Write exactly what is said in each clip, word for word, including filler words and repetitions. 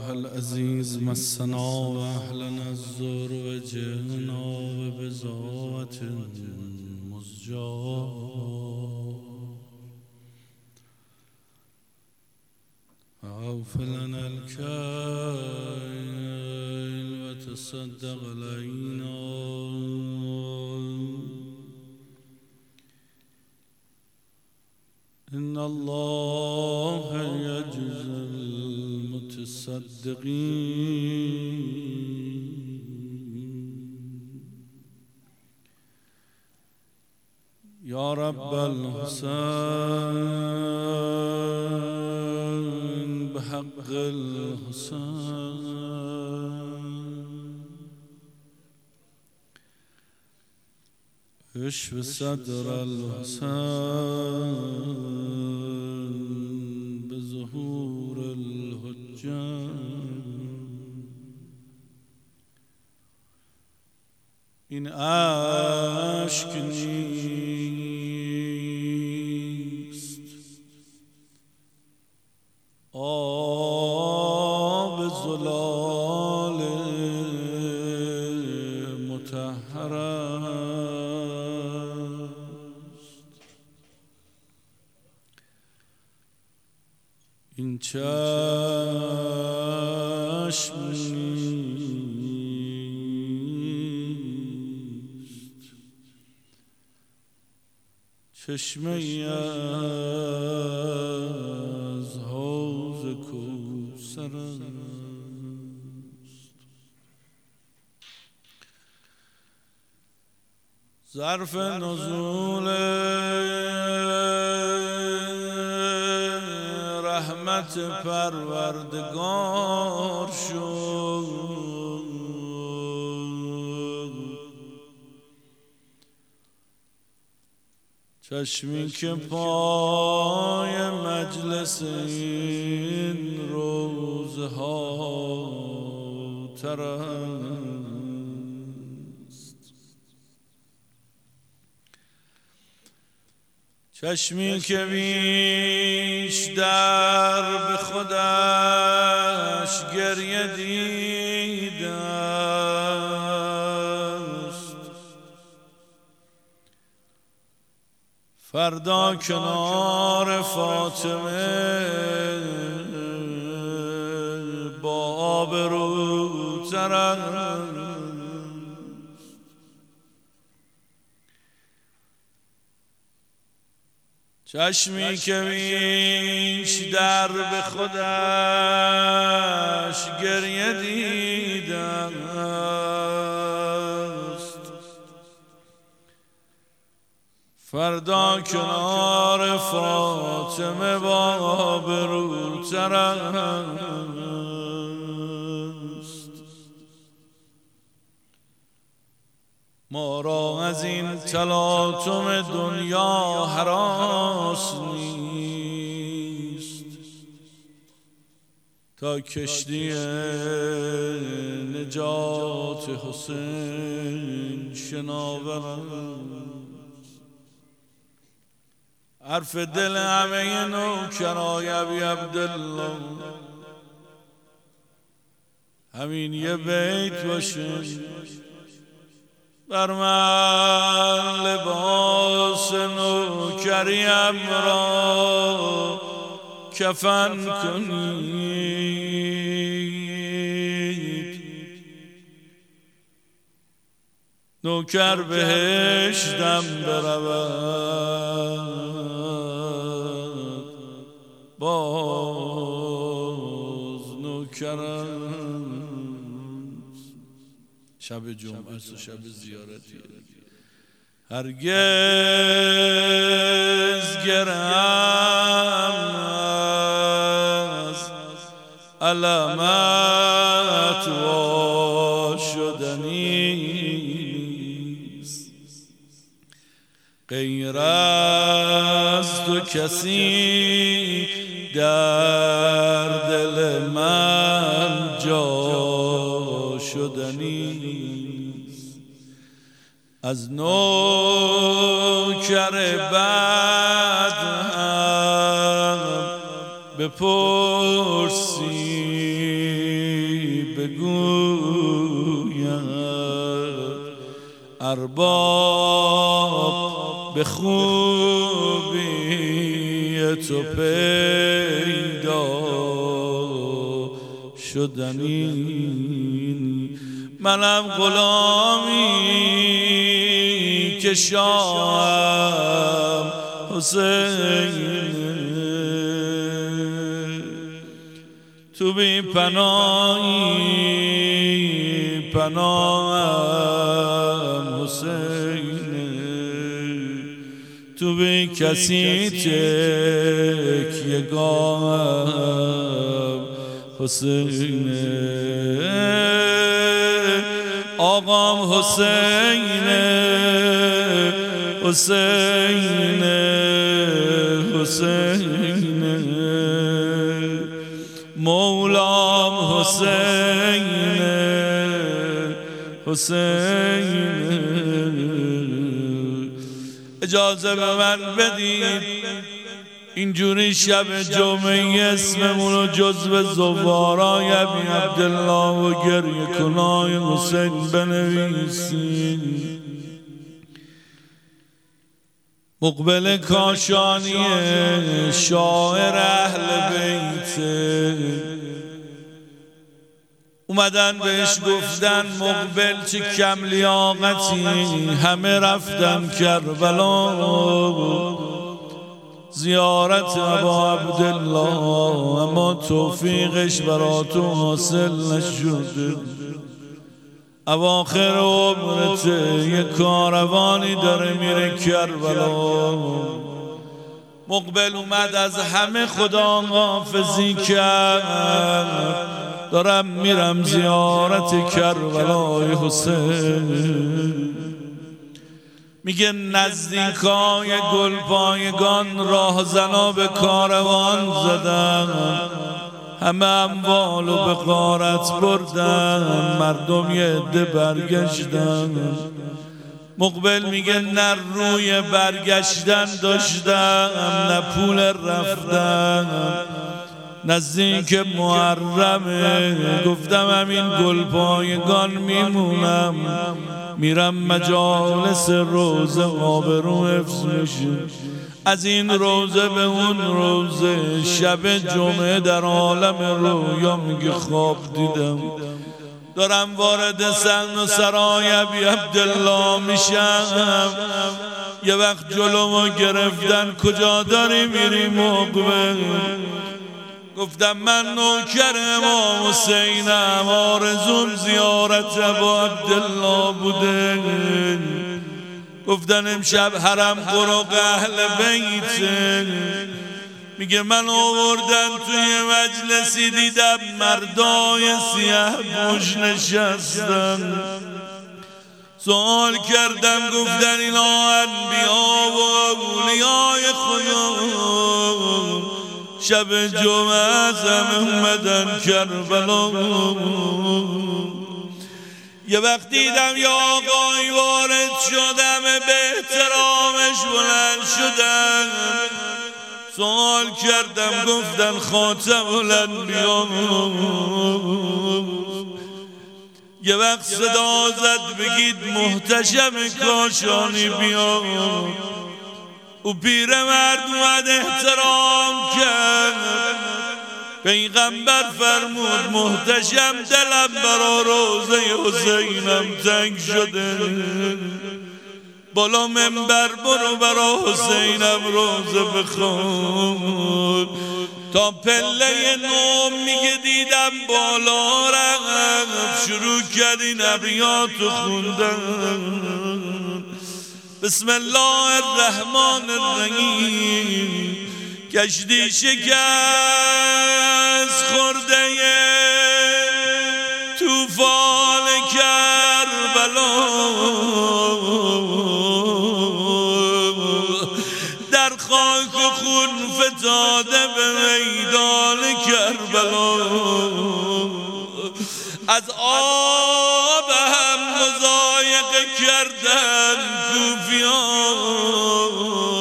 ایها العزیز مسنا و اهلنا الضر و جئنا و بضاعة مزجاة اوف لنا الكيل و تصدق علينا إن الله يجزي المتصدقين يا رب الحسين بحق الحسين اشف صدر الحسين بظهور الحجة این اشک نیست آب زلال مطهر است این چشم چشمه ای از حوض کوثر است ظرف نزول رحمت پروردگار شد چشمی که پای مجلس این روزها تر است چشمی که بیشتر به خودش گریه دیده فردا کنار فاطمه با آبروتر است چشمی که بیشتر به خودش گریه دیده است فردا کنار فاطمه با آبروتر است ما را از این تلاطم دنیا هراس نیست تا کشتی نجات حسین شناور حرف دل همه نوکرای ابی عبدالله همین یه بیت باشه بر من لباس نوکریم را کفن کنید نوکر بهشتم برود باز نوکرم شب جمعه است و شب زیارتی هرگز گرم از علامت وا شدنیست غیر از تو کسی در دل من جا شدنیست از نوکر بد هم بپرسی ارباب به خوبی تو پیدا شدنی، منم غلامی که شاهم حسین، تو بی پناهی پناهم حسین، تو بی کسی تکیه گاهم حسین، آقام حسین حسین حسین، مولام حسین حسین. اجازه به من بدید اینجوری شب جمعه اسممونو جزو زوارای ابی عبدالله و گریه کنای حسین بنویسین. مقبل کاشانی شاعر اهل بیت اومدن بهش گفتن مقبل چه کم لیاقتی، همه رفتن کربلا زیارت ابا عبدالله، اما توفیقش برا تو حاصل نشده. اواخر عمرت یه کاروانی داره میره کربلا. مقبل اومد از همه خدا حافظی کرد، دارم میرم زیارت کربلای حسین. میگه نزدیکای گلپایگان راهزنا به کاروان زدن، همه اموالو به غارت بردن، مردم یه عده برگشتن. مقبل میگه نه روی برگشتن داشتم نه پول رفتن. نزدیک محرمه گفتم همین گلپایگان میمونم، میرم مجالس روزه آبرو حفظ میشه. از این روزه به اون روزه شب جمعه در عالم رویا میگه خواب دیدم دارم وارد سن و سرای ابی عبدالله میشم. یه وقت جلومو گرفتن کجا داری میری مقبل؟ گفتم من نوکر امام حسینم، آرزوم زیارت ابا عبدالله بوده. گفتن امشب حرم قرق اهل بیته. میگه من آوردن توی مجلسی دیدم مردای سیاه پوش نشستن. سوال کردم گفتن اینا انبیا و اولیای خدا شب جمعه از همه اومدن کربلا. یه وقت دیدم یا آقای وارد شدم به احترامش بلند شدن. سوال کردم گفتن خاتم الانبیا. یه وقت صدا زد بگید محتشم کاشانی بیا. او پیرمرد اومد احترام کرد. پیغمبر فرمود محتشم دلم برا روزه حسینم تنگ شده، بالا منبر برو برا حسینم روزه بخون. تا پله نوم میگه دیدم بالا رفت شروع کردین ابیات خوندن. بسم الله الرحمن الرحیم. کشتی شکست خورده طوفان کربلا، در خاک و خون فتاده به میدان کربلا. از آب هم مضایقه کردن کوفیان،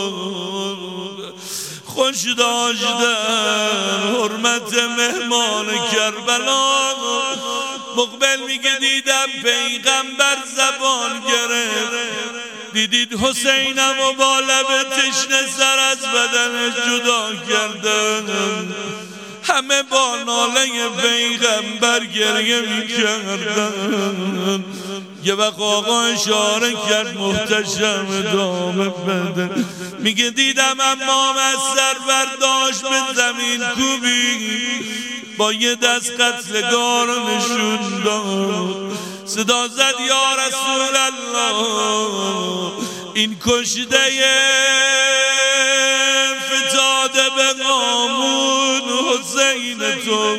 خوش داشتن حرمت مهمان کربلا. مقبل میگه دیدم پیغمبر زبان گرفت، دیدید حسینم و با لب تشنه سر از بدنش جدا کردن، همه با ناله پیغمبر گریه میکردن. یه وقت آقا اشاره کرد محتشم ادامه بده، میگه دیدم امام از سر برداشت به زمین کوبی، با یه دست قتلگار رو نشون داد، صدا زد یا رسول الله این کشته فتاده به قامون حسین تو،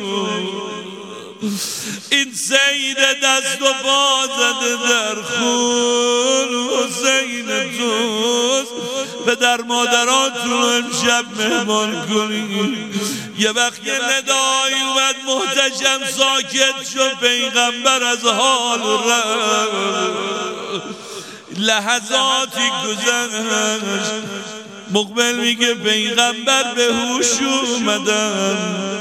این سید دست و پا زده در خون حسین توست، پدر مادراتون امشب مهمان کنید. یه وقت یه ندایی اومد محتشم ساکت شد، پیغمبر از حال رفت، لحظاتی گذشت، مقبل میگه پیغمبر به هوش اومدم،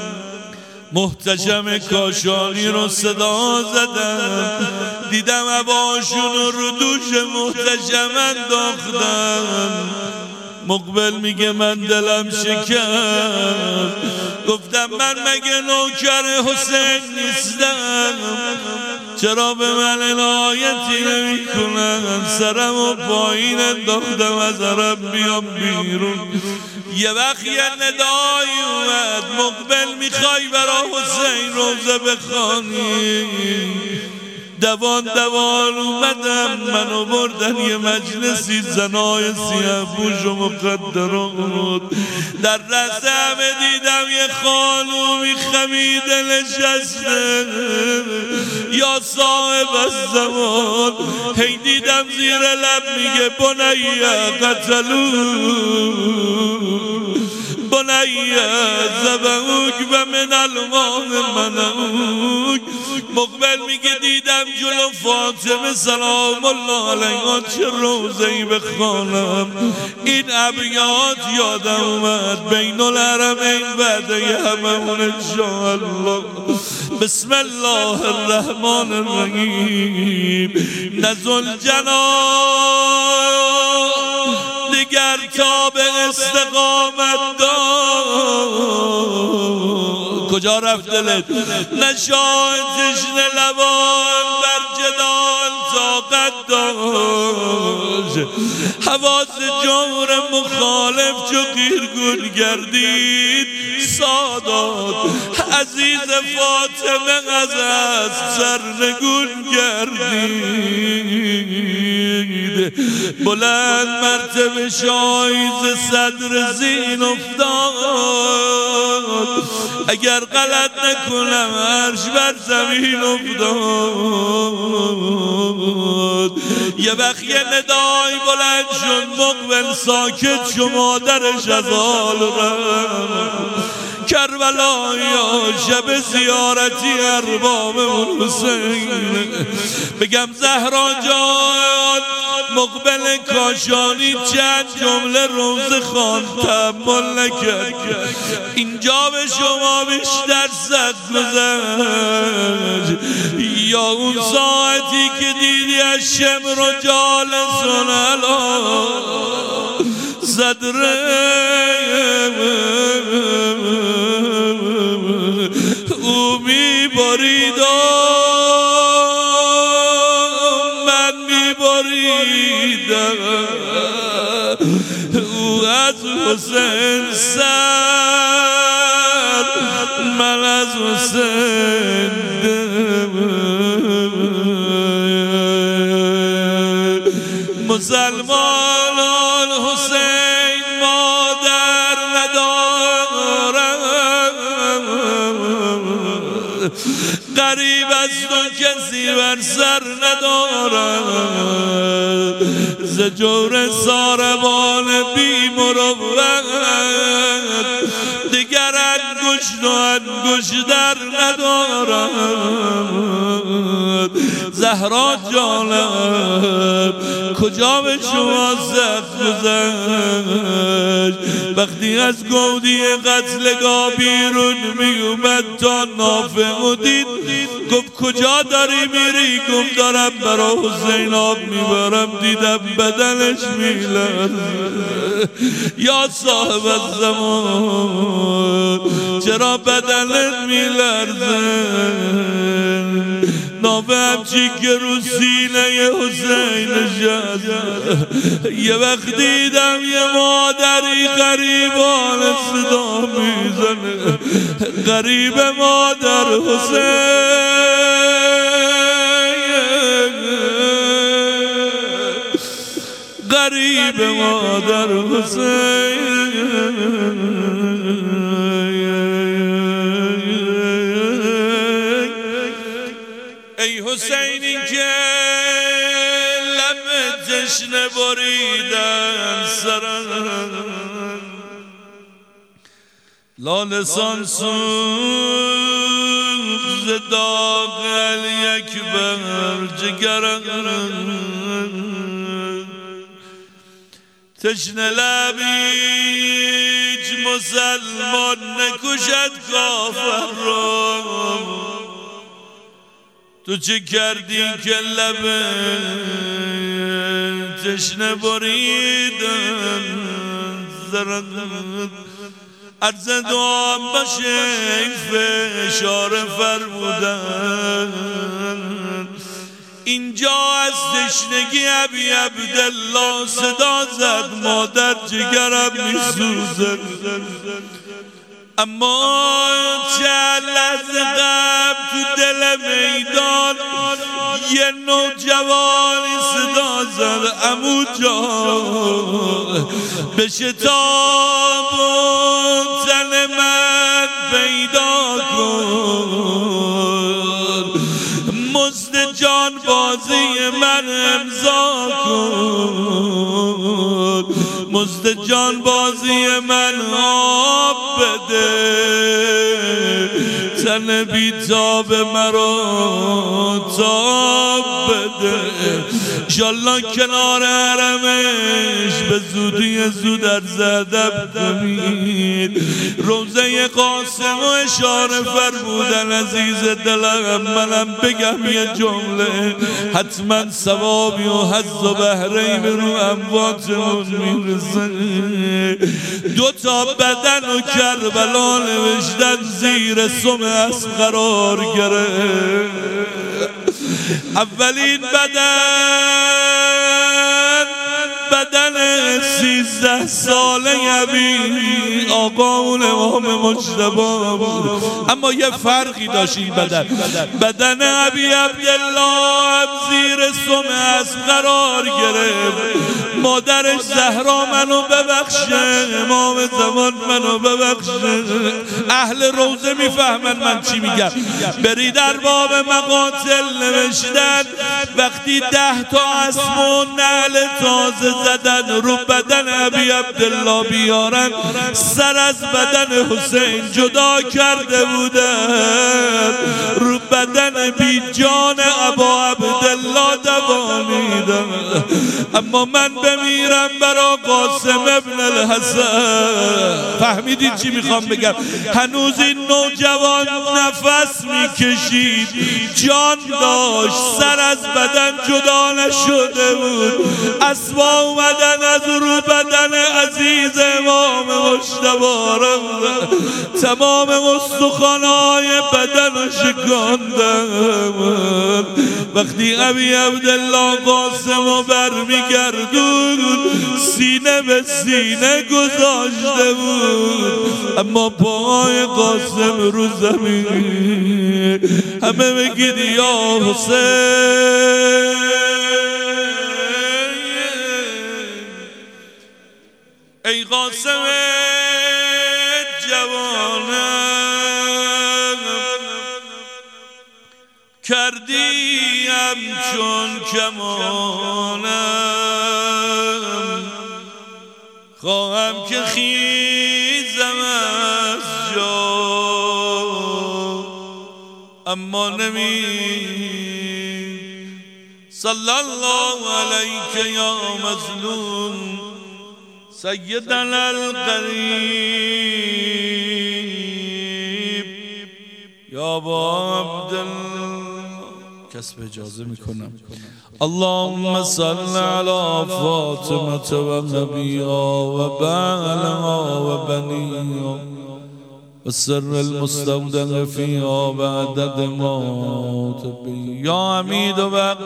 محتشم کاشانی رو صدا زدم، دیدم عباشون رو دوش محتشم انداختم. مقبل میگه من دلم شکست، گفتم من مگه نوکر حسین نیستم، چرا به من عنایتی نمی کنم، سرم و پایین انداختم از عرب بیام بیرون. یه وقت یه ندایی اومد، مقبل میخوای برا حسین روزه بخوانی؟ دوان دوان اومدم، منو بردن یه مجلسی زنای سیاه پوش و مقدرات، در رسته همه دیدم یه خانومی خمیده نشسته، یا صاحب الزمان، هی دیدم زیر لب میگه بنیه قتلو بنیه زبوک و من المام منوک. مقبل میگه دیدم جلو فاطمه سلام الله علیها چه روزه‌ای بخوانم، این ابیات یادم اومد، بین الحرمین بعده هممون انشاءالله. بسم الله الرحمن الرحیم. نزل جناب دیگر تا به استقامت دار، کجا رفت دلت؟ نشان تشنه لبان بر جدال طاقت داشت، حواس جور مخالف چو قیرگون گردید، سادات عزیز فاطمه از اسب سرنگون گردید، بلند مرتبه شایز صدر زین افتاد، اگر غلط نکنم عرش بر زمین افتاد. یه وقت یه ندای بلند شد، مقبل ساکت شد، مادرش از حال رفت. کربلا یا شب زیارتی ارباب حسین، بگم زهرا جان مقبل کاشانی چند جمله روز خوان تأمل نکرد، اینجا به شما بیشتر صد گذشت، یا اون ساعتی که دیدی از شمر و جالسون علا صدره او می برید و من می بریدم، او از حسین سر من از حسین دم. مسلمانان حسین مادر ندارم، غریب است و کسی بر سر ندارد، ز جور ساربان بی مروت دیگر انگشت و انگشت در ندارد. زهرا جانم کجا به شما سخت گذشت وقتی از گودی قتلگاه بیرون می اومد تا نافه و دید گفت کجا داری میری گفت دارم برا حسین آب میبرم دیدم بدنش میلرزه یا صاحب الزمان چرا بدنت میلرزه نافه همچی که رو سینه حسین نشست یه وقت دیدم یه مادری غریبان صدا میزنه غریب مادر حسین غریب مادر حسین ای حسینی که لب تشنه بریدن سرم لالسان سوز داغل یک بر جگرم تشنه لبیج مسلمان نکشد کافر را تو چه کردی که لبه تشنه بریدن زرد عرض دعام باشه این فشار فرمودن اینجا از تشنگی ابی عبدالله صدا زد مادر جگرم میسوزد اما چند لحظه قبل تو دل میدان یه نوجوانی صدا زد عمو جان به شتاب تن من پیدا کن مزد جان بازی من امضا کن مزد جان بازی من آب بده تن بیتاب مرا تاب بده انشالله کنار حرمش به زودی زود در زدب کنید روزه قاسم و اشاره فرمودن عزیز دلم منم بگم یه جمله حتما ثوابی و حظ و بهره‌ای رو امواتمون میرسه دو تا بدن و کربلا نوشتن زیر سم اسب قرار گرفت اولین بدن بدن سیزده ساله ابی آقا اون امام مجتبی بود اما یه فرقی داشت این بدن بدن ابی عبدالله زیر سم اسب قرار گرفت مادرش زهرا منو ببخشه امام زمان منو ببخشه اهل روزه میفهمن من چی میگم بری در باب مقاتل نوشتن وقتی ده تا اسم و نعل تازه زدن رو بدن ابی عبدالله بیارن سر از بدن حسین جدا کرده بودن رو بدن بی جان ابا عبدالله دوانیدن اما من بمیرم برا قاسم ابن الحسن فهمیدید چی میخوام بگم هنوز این نوجوان نفس میکشید جان داشت سر از بدن جدا نشده بود اسبا اومدن از رو بدن عزیز امام مجتبی تمام استخوان‌های بدن شکاندن وقتی ابی عبدالله قاسم رو برمیگردون سینه به سینه گذاشته بود اما پای قاسم رو زمین همه بگید یا حسین ای قاسم جوانم کردیم چون کمانم خواهم که خیزم از جا اما نمی صلی الله علیک یا مظلوم سیدنا القریب یا ابا عبدالله. کسب اجازه میکنم. اللهم صل علی فاطمه و نبیها و بعلها و بنیها و سر المستودع فیها و عدد ما تبی یا حمید و بق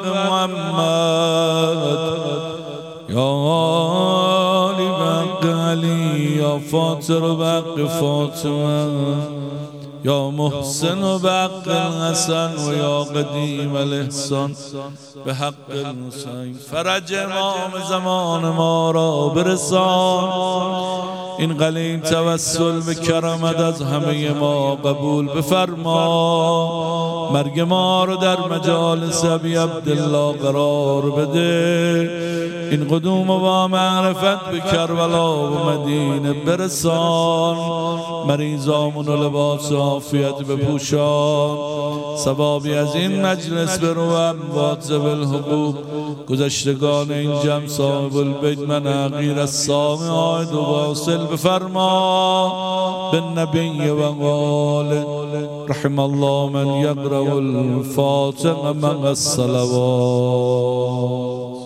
محمد یا علی بق علی یا فاطر و بق فاطمه یا محسن و بق الحسن و یا قدیم الاحسان به حق الحسین. فرج امام زمان ما را برسان. این قلیل توسل به کرمت از همه ما قبول بفرما. مرگ ما رو در مجالس ابی عبدالله قرار بده. این قدوم و با معرفت به کربلا و مدینه برسان. مریضامون و لباس عافیت بپوشان. ثوابی از این مجلس برو و اموات ذوی الحقوق گذشتگان این جمع صاحب البیت مناقیر السامع عاید و واصل بفرما. بالنبی و آله رحم الله من یقرأ الفاتحه مع الصلوات.